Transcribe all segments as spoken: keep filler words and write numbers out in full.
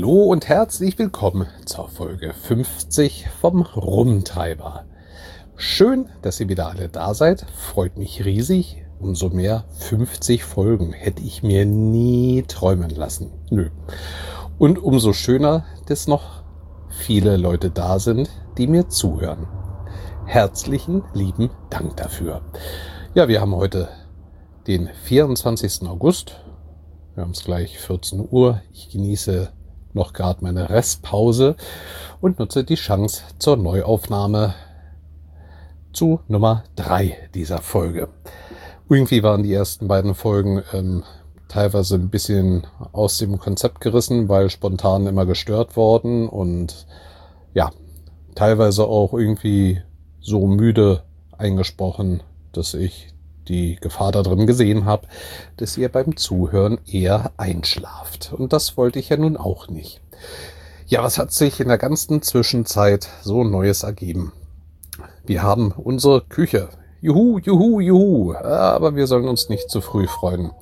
Hallo und herzlich willkommen zur Folge fünfzig vom Rumtreiber. Schön, dass ihr wieder alle da seid. Freut mich riesig. Umso mehr fünfzig Folgen hätte ich mir nie träumen lassen. Nö. Und umso schöner, dass noch viele Leute da sind, die mir zuhören. Herzlichen lieben Dank dafür. Ja, wir haben heute den vierundzwanzigsten August. Wir haben es gleich vierzehn Uhr. Ich genieße noch gerade meine Restpause und nutze die Chance zur Neuaufnahme zu Nummer drei dieser Folge. Irgendwie waren die ersten beiden Folgen ähm, teilweise ein bisschen aus dem Konzept gerissen, weil spontan immer gestört worden und ja, teilweise auch irgendwie so müde eingesprochen, dass ich die Gefahr da drin gesehen habe, dass ihr beim Zuhören eher einschlaft. Und das wollte ich ja nun auch nicht. Ja, was hat sich in der ganzen Zwischenzeit so Neues ergeben? Wir haben unsere Küche. Juhu, juhu, juhu. Aber wir sollen uns nicht zu früh freuen.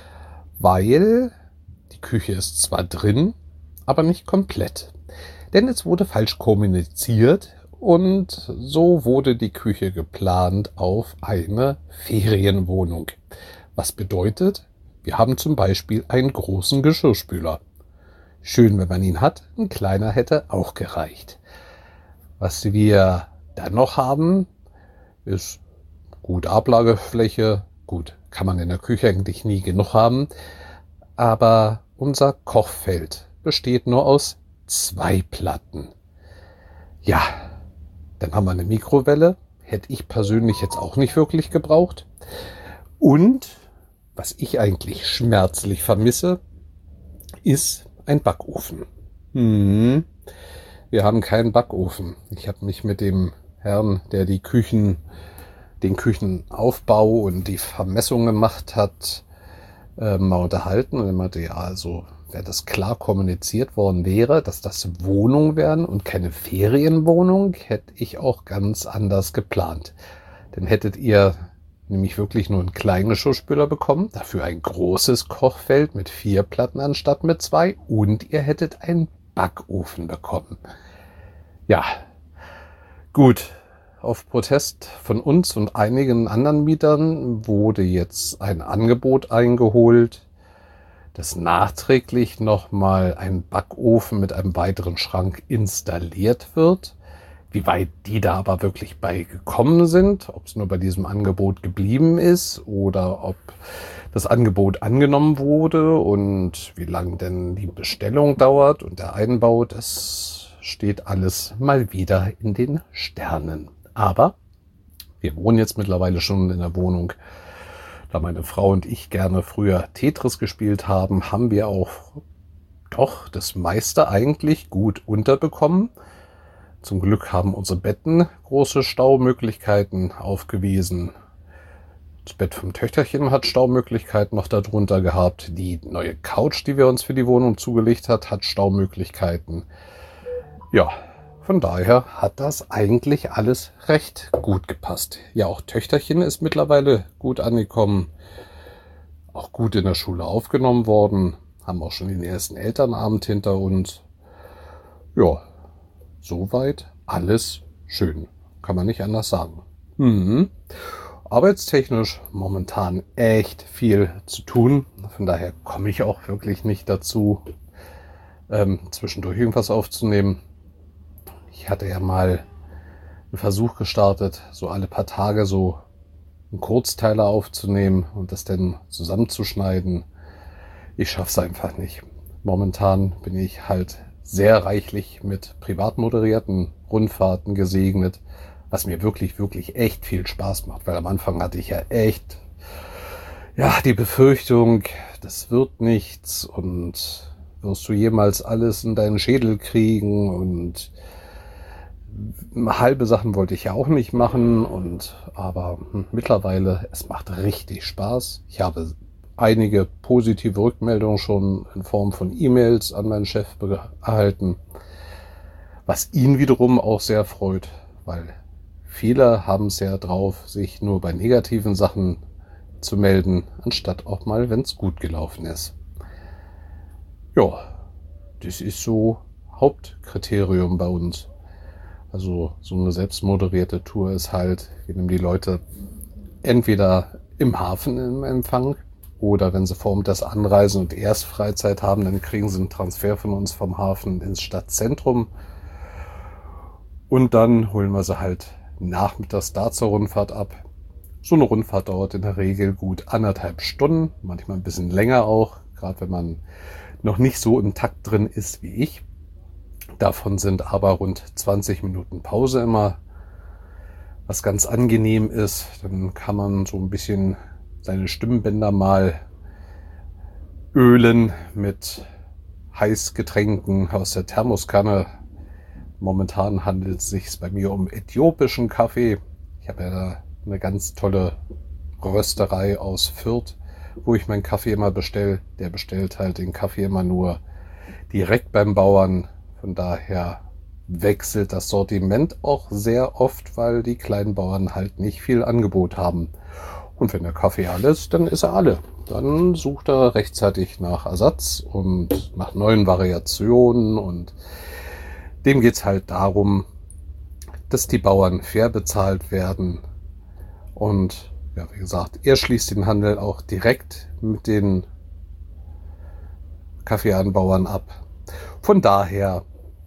Weil die Küche ist zwar drin, aber nicht komplett. Denn es wurde falsch kommuniziert. Und so wurde die Küche geplant auf eine Ferienwohnung. Was bedeutet, wir haben zum Beispiel einen großen Geschirrspüler. Schön, wenn man ihn hat, ein kleiner hätte auch gereicht. Was wir dann noch haben, ist gut Ablagefläche. Gut, kann man in der Küche eigentlich nie genug haben. Aber unser Kochfeld besteht nur aus zwei Platten. Ja. Dann haben wir eine Mikrowelle. Hätte ich persönlich jetzt auch nicht wirklich gebraucht. Und was ich eigentlich schmerzlich vermisse, ist ein Backofen. Hm. Wir haben keinen Backofen. Ich habe mich mit dem Herrn, der die Küchen, den Küchenaufbau und die Vermessung gemacht hat, äh, mal unterhalten. Und er meinte, ja, also wenn das klar kommuniziert worden wäre, dass das Wohnungen wären und keine Ferienwohnung, hätte ich auch ganz anders geplant. Dann hättet ihr nämlich wirklich nur einen kleinen Geschirrspüler bekommen, dafür ein großes Kochfeld mit vier Platten anstatt mit zwei und ihr hättet einen Backofen bekommen. Ja, gut. Auf Protest von uns und einigen anderen Mietern wurde jetzt ein Angebot eingeholt, dass nachträglich nochmal ein Backofen mit einem weiteren Schrank installiert wird. Wie weit die da aber wirklich bei gekommen sind, ob es nur bei diesem Angebot geblieben ist oder ob das Angebot angenommen wurde und wie lange denn die Bestellung dauert und der Einbau, das steht alles mal wieder in den Sternen. Aber wir wohnen jetzt mittlerweile schon in der Wohnung. Da meine Frau und ich gerne früher Tetris gespielt haben, haben wir auch doch das meiste eigentlich gut unterbekommen. Zum Glück haben unsere Betten große Staumöglichkeiten aufgewiesen. Das Bett vom Töchterchen hat Staumöglichkeiten noch darunter gehabt. Die neue Couch, die wir uns für die Wohnung zugelegt hat, hat Staumöglichkeiten. Ja, von daher hat das eigentlich alles recht gut gepasst. Ja, auch Töchterchen ist mittlerweile gut angekommen, auch gut in der Schule aufgenommen worden, haben auch schon den ersten Elternabend hinter uns. Ja, soweit alles schön, kann man nicht anders sagen. Mhm. Arbeitstechnisch momentan echt viel zu tun, von daher komme ich auch wirklich nicht dazu, ähm, zwischendurch irgendwas aufzunehmen. Ich hatte ja mal einen Versuch gestartet, so alle paar Tage so einen Kurzteiler aufzunehmen und das dann zusammenzuschneiden. Ich schaffe es einfach nicht. Momentan bin ich halt sehr reichlich mit privat moderierten Rundfahrten gesegnet, was mir wirklich, wirklich echt viel Spaß macht, weil am Anfang hatte ich ja echt ja die Befürchtung, das wird nichts und wirst du jemals alles in deinen Schädel kriegen und halbe Sachen wollte ich ja auch nicht machen, und aber hm, mittlerweile, es macht richtig Spaß. Ich habe einige positive Rückmeldungen schon in Form von E-Mails an meinen Chef erhalten, was ihn wiederum auch sehr freut, weil viele haben es ja drauf, sich nur bei negativen Sachen zu melden, anstatt auch mal, wenn es gut gelaufen ist. Ja, das ist so Hauptkriterium bei uns. Also so eine selbstmoderierte Tour ist halt, wir nehmen die Leute entweder im Hafen im Empfang oder wenn sie vor dem das anreisen und erst Freizeit haben, dann kriegen sie einen Transfer von uns vom Hafen ins Stadtzentrum. Und dann holen wir sie halt nachmittags da zur Rundfahrt ab. So eine Rundfahrt dauert in der Regel gut anderthalb Stunden, manchmal ein bisschen länger auch, gerade wenn man noch nicht so im Takt drin ist wie ich. Davon sind aber rund zwanzig Minuten Pause immer, was ganz angenehm ist. Dann kann man so ein bisschen seine Stimmbänder mal ölen mit Heißgetränken aus der Thermoskanne. Momentan handelt es sich bei mir um äthiopischen Kaffee. Ich habe ja da eine ganz tolle Rösterei aus Fürth, wo ich meinen Kaffee immer bestelle. Der bestellt halt den Kaffee immer nur direkt beim Bauern. Von daher wechselt das Sortiment auch sehr oft, weil die kleinen Bauern halt nicht viel Angebot haben. Und wenn der Kaffee alle ist, dann ist er alle. Dann sucht er rechtzeitig nach Ersatz und nach neuen Variationen. Und dem geht es halt darum, dass die Bauern fair bezahlt werden. Und ja, wie gesagt, er schließt den Handel auch direkt mit den Kaffeeanbauern ab. Von daher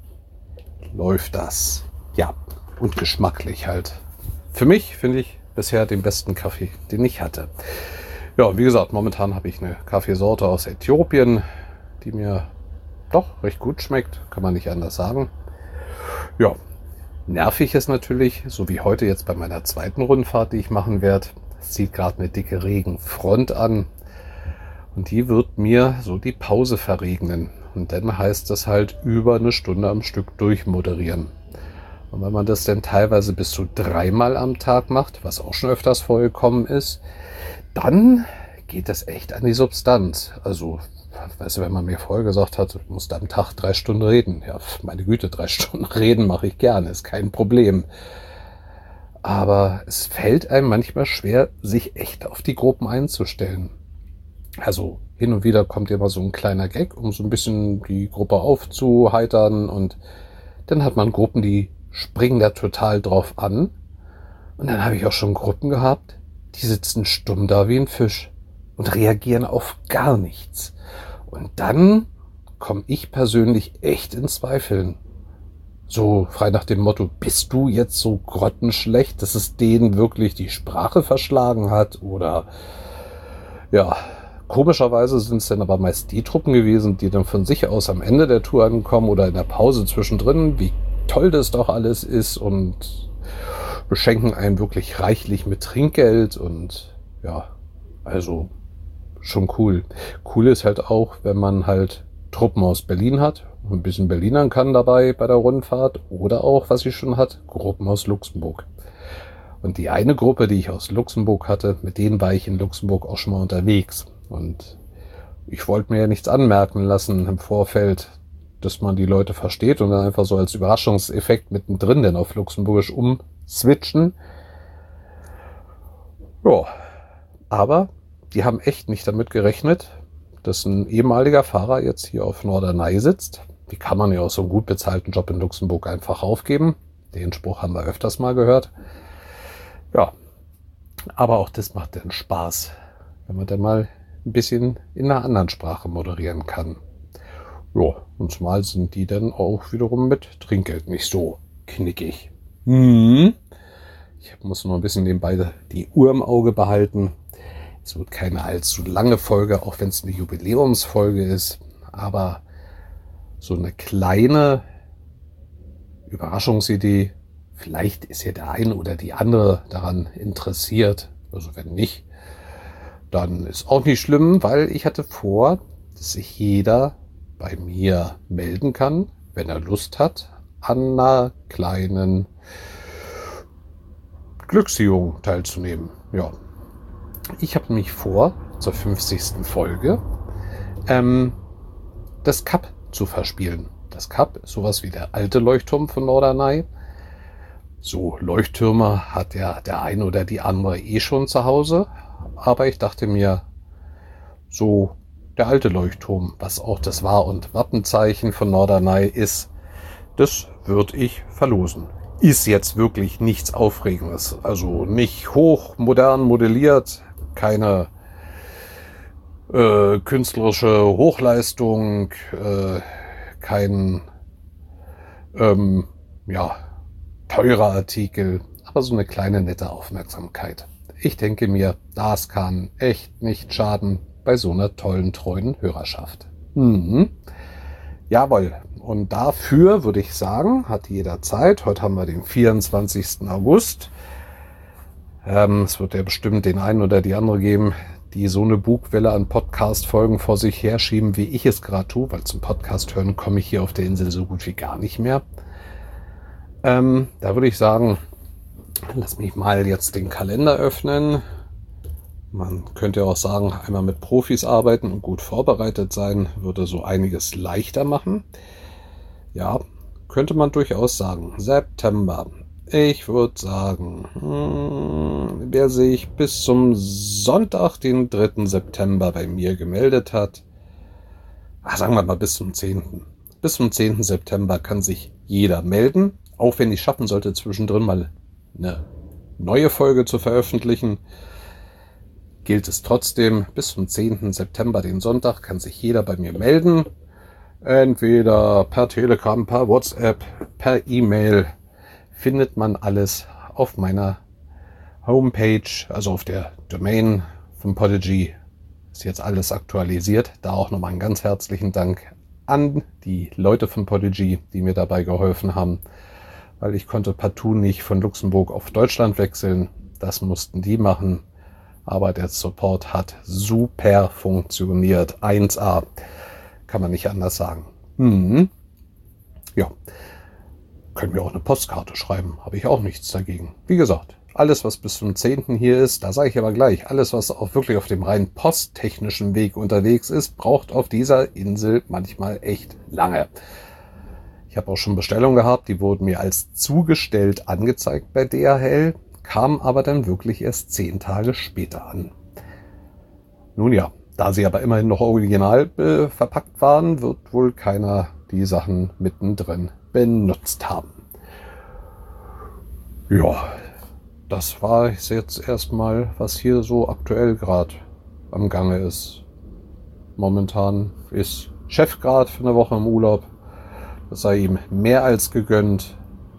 läuft das. Ja, und geschmacklich halt. Für mich finde ich bisher den besten Kaffee, den ich hatte. Ja, wie gesagt, momentan habe ich eine Kaffeesorte aus Äthiopien, die mir doch recht gut schmeckt, kann man nicht anders sagen. Ja, nervig ist natürlich, so wie heute jetzt bei meiner zweiten Rundfahrt, die ich machen werde. Es zieht gerade eine dicke Regenfront an und die wird mir so die Pause verregnen. Und dann heißt das halt über eine Stunde am Stück durchmoderieren. Und wenn man das dann teilweise bis zu dreimal am Tag macht, was auch schon öfters vorgekommen ist, dann geht das echt an die Substanz. Also, weißt du, wenn man mir vorher gesagt hat, du musst am Tag drei Stunden reden. Ja, meine Güte, drei Stunden reden mache ich gerne, ist kein Problem. Aber es fällt einem manchmal schwer, sich echt auf die Gruppen einzustellen. Also hin und wieder kommt immer so ein kleiner Gag, um so ein bisschen die Gruppe aufzuheitern. Und dann hat man Gruppen, die springen da total drauf an. Und dann habe ich auch schon Gruppen gehabt, die sitzen stumm da wie ein Fisch und reagieren auf gar nichts. Und dann komme ich persönlich echt in Zweifeln. So frei nach dem Motto, bist du jetzt so grottenschlecht, dass es denen wirklich die Sprache verschlagen hat? Oder ja, komischerweise sind es dann aber meist die Truppen gewesen, die dann von sich aus am Ende der Tour ankommen oder in der Pause zwischendrin, wie toll das doch alles ist und beschenken einen wirklich reichlich mit Trinkgeld und ja, also schon cool. Cool ist halt auch, wenn man halt Truppen aus Berlin hat, ein bisschen Berlinern kann dabei bei der Rundfahrt oder auch, was ich schon hatte, Gruppen aus Luxemburg. Und die eine Gruppe, die ich aus Luxemburg hatte, mit denen war ich in Luxemburg auch schon mal unterwegs. Und ich wollte mir ja nichts anmerken lassen im Vorfeld, dass man die Leute versteht und dann einfach so als Überraschungseffekt mittendrin dann auf Luxemburgisch umswitchen. Ja, aber die haben echt nicht damit gerechnet, dass ein ehemaliger Fahrer jetzt hier auf Norderney sitzt. Die kann man ja aus so einem gut bezahlten Job in Luxemburg einfach aufgeben. Den Spruch haben wir öfters mal gehört. Ja, aber auch das macht dann Spaß, wenn man dann mal ein bisschen in einer anderen Sprache moderieren kann. Ja, und zumal sind die dann auch wiederum mit Trinkgeld nicht so knickig. Hm. Ich muss noch ein bisschen nebenbei die Uhr im Auge behalten. Es wird keine allzu lange Folge, auch wenn es eine Jubiläumsfolge ist. Aber so eine kleine Überraschungsidee. Vielleicht ist ja der eine oder die andere daran interessiert. Also wenn nicht, dann ist auch nicht schlimm, weil ich hatte vor, dass sich jeder bei mir melden kann, wenn er Lust hat, an einer kleinen Glücksübung teilzunehmen. Ja, ich habe mich vor, zur fünfzigsten Folge, ähm, das Kap zu verspielen. Das Kap ist sowas wie der alte Leuchtturm von Norderney. So Leuchttürme hat ja der eine oder die andere eh schon zu Hause. Aber ich dachte mir, so der alte Leuchtturm, was auch das Wahr- und Wappenzeichen von Norderney ist, das würde ich verlosen. Ist jetzt wirklich nichts Aufregendes. Also nicht hochmodern modelliert, keine äh, künstlerische Hochleistung, äh, kein ähm, ja, teurer Artikel, aber so eine kleine nette Aufmerksamkeit. Ich denke mir, das kann echt nicht schaden bei so einer tollen, treuen Hörerschaft. Mhm. Jawohl. Und dafür würde ich sagen, hat jeder Zeit. Heute haben wir den vierundzwanzigsten August. Ähm, es wird ja bestimmt den einen oder die andere geben, die so eine Bugwelle an Podcast-Folgen vor sich herschieben, wie ich es gerade tue, weil zum Podcast hören komme ich hier auf der Insel so gut wie gar nicht mehr. Ähm, da würde ich sagen, lass mich mal jetzt den Kalender öffnen. Man könnte auch sagen, einmal mit Profis arbeiten und gut vorbereitet sein, würde so einiges leichter machen. Ja, könnte man durchaus sagen. September. Ich würde sagen, hm, wer sich bis zum Sonntag, den dritten September bei mir gemeldet hat, ach, sagen wir mal bis zum zehnten Bis zum zehnten September kann sich jeder melden, auch wenn ich schaffen sollte, zwischendrin mal eine neue Folge zu veröffentlichen. Gilt es trotzdem, bis zum zehnten September, den Sonntag, kann sich jeder bei mir melden. Entweder per Telegram, per WhatsApp, per E-Mail. Findet man alles auf meiner Homepage, also auf der Domain von Podigy. Ist jetzt alles aktualisiert. Da auch nochmal einen ganz herzlichen Dank an die Leute von Podigy, die mir dabei geholfen haben. Weil ich konnte partout nicht von Luxemburg auf Deutschland wechseln. Das mussten die machen. Aber der Support hat super funktioniert. eins A. Kann man nicht anders sagen. Mhm. Ja. Können wir auch eine Postkarte schreiben. Habe ich auch nichts dagegen. Wie gesagt, alles, was bis zum zehnten hier ist, da sage ich aber gleich, alles, was auch wirklich auf dem rein posttechnischen Weg unterwegs ist, braucht auf dieser Insel manchmal echt lange. Ich habe auch schon Bestellungen gehabt, die wurden mir als zugestellt angezeigt bei D H L, kamen aber dann wirklich erst zehn Tage später an. Nun ja, da sie aber immerhin noch original äh, verpackt waren, wird wohl keiner die Sachen mittendrin benutzt haben. Ja, das war jetzt erstmal, was hier so aktuell gerade am Gange ist. Momentan ist Chef gerade für eine Woche im Urlaub. Das sei ihm mehr als gegönnt.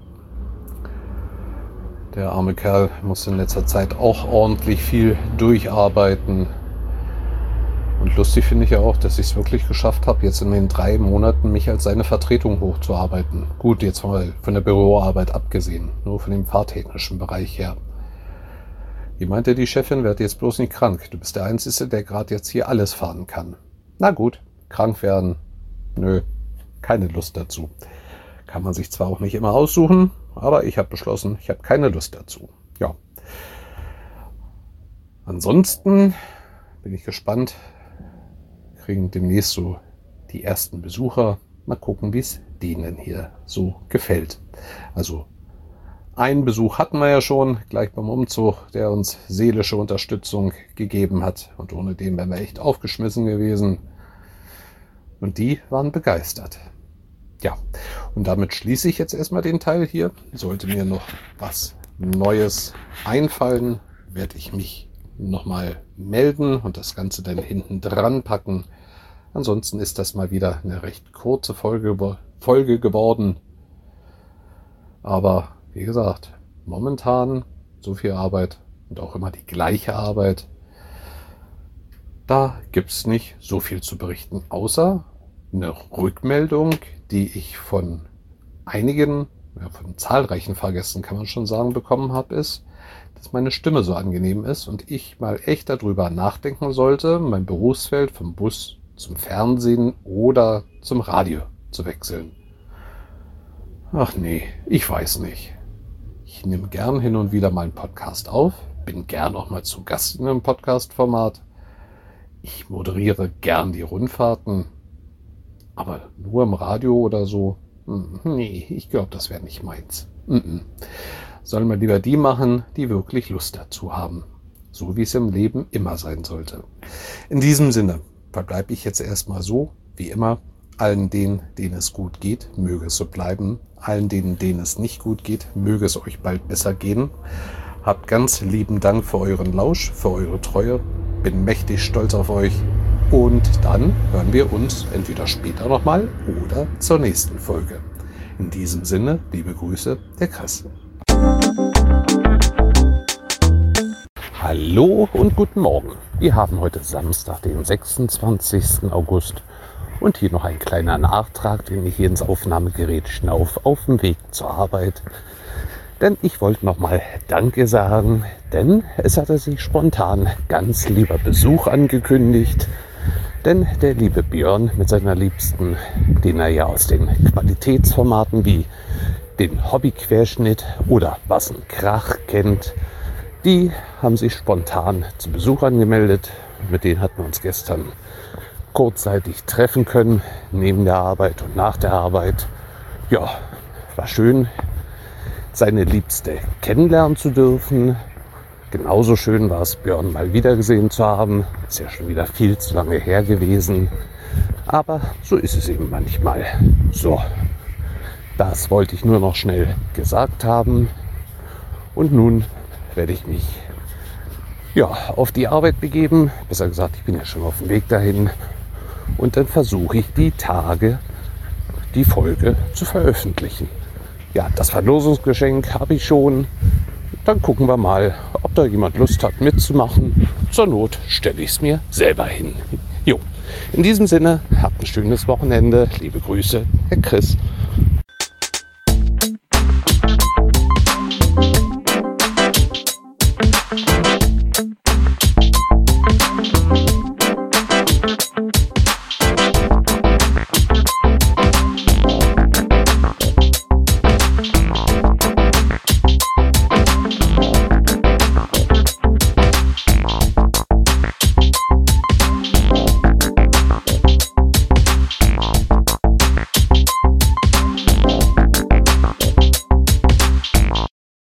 Der arme Kerl muss in letzter Zeit auch ordentlich viel durcharbeiten. Und lustig finde ich ja auch, dass ich es wirklich geschafft habe, jetzt in den drei Monaten mich als seine Vertretung hochzuarbeiten. Gut, jetzt mal von der Büroarbeit abgesehen, nur von dem fahrtechnischen Bereich her. Wie meinte die Chefin, werd jetzt bloß nicht krank. Du bist der Einzige, der gerade jetzt hier alles fahren kann. Na gut, krank werden. Nö, keine Lust dazu. Kann man sich zwar auch nicht immer aussuchen, aber ich habe beschlossen, ich habe keine Lust dazu. Ja. Ansonsten bin ich gespannt. Kriegen demnächst so die ersten Besucher. Mal gucken, wie es denen hier so gefällt. Also einen Besuch hatten wir ja schon, gleich beim Umzug, der uns seelische Unterstützung gegeben hat. Und ohne den wären wir echt aufgeschmissen gewesen. Und die waren begeistert. Ja, und damit schließe ich jetzt erstmal den Teil hier. Sollte mir noch was Neues einfallen, werde ich mich nochmal melden und das Ganze dann hinten dran packen. Ansonsten ist das mal wieder eine recht kurze Folge, Folge geworden. Aber wie gesagt, momentan so viel Arbeit und auch immer die gleiche Arbeit. Da gibt's nicht so viel zu berichten, außer eine Rückmeldung, die ich von einigen, ja, von zahlreichen Fahrgästen kann man schon sagen, bekommen habe, ist, dass meine Stimme so angenehm ist und ich mal echt darüber nachdenken sollte, mein Berufsfeld vom Bus zum Fernsehen oder zum Radio zu wechseln. Ach nee, ich weiß nicht. Ich nehme gern hin und wieder mal einen Podcast auf, bin gern auch mal zu Gast in einem Podcast-Format. Ich moderiere gern die Rundfahrten, aber nur im Radio oder so, nee, ich glaube, das wäre nicht meins. Sollen wir lieber die machen, die wirklich Lust dazu haben. So wie es im Leben immer sein sollte. In diesem Sinne, verbleibe ich jetzt erstmal so, wie immer. Allen denen, denen es gut geht, möge es so bleiben. Allen denen, denen es nicht gut geht, möge es euch bald besser gehen. Habt ganz lieben Dank für euren Lausch, für eure Treue. Bin mächtig stolz auf euch. Und dann hören wir uns entweder später nochmal oder zur nächsten Folge. In diesem Sinne, liebe Grüße, der Chris. Hallo und guten Morgen. Wir haben heute Samstag, den sechsundzwanzigsten August. Und hier noch ein kleiner Nachtrag, den ich hier ins Aufnahmegerät schnauf auf dem Weg zur Arbeit. Denn ich wollte nochmal Danke sagen, denn es hatte sich spontan ganz lieber Besuch angekündigt. Denn der liebe Björn mit seiner Liebsten, den er ja aus den Qualitätsformaten wie den Hobbyquerschnitt oder Was ein Krach kennt, die haben sich spontan zu Besuch angemeldet. Mit denen hatten wir uns gestern kurzzeitig treffen können, neben der Arbeit und nach der Arbeit. Ja, war schön, seine Liebste kennenlernen zu dürfen. Genauso schön war es, Björn mal wieder gesehen zu haben. Ist ja schon wieder viel zu lange her gewesen. Aber so ist es eben manchmal. So, das wollte ich nur noch schnell gesagt haben. Und nun werde ich mich ja, auf die Arbeit begeben. Besser gesagt, ich bin ja schon auf dem Weg dahin. Und dann versuche ich die Tage, die Folge zu veröffentlichen. Ja, das Verlosungsgeschenk habe ich schon. Dann gucken wir mal, ob da jemand Lust hat mitzumachen. Zur Not stelle ich es mir selber hin. Jo, in diesem Sinne, habt ein schönes Wochenende. Liebe Grüße, Herr Chris.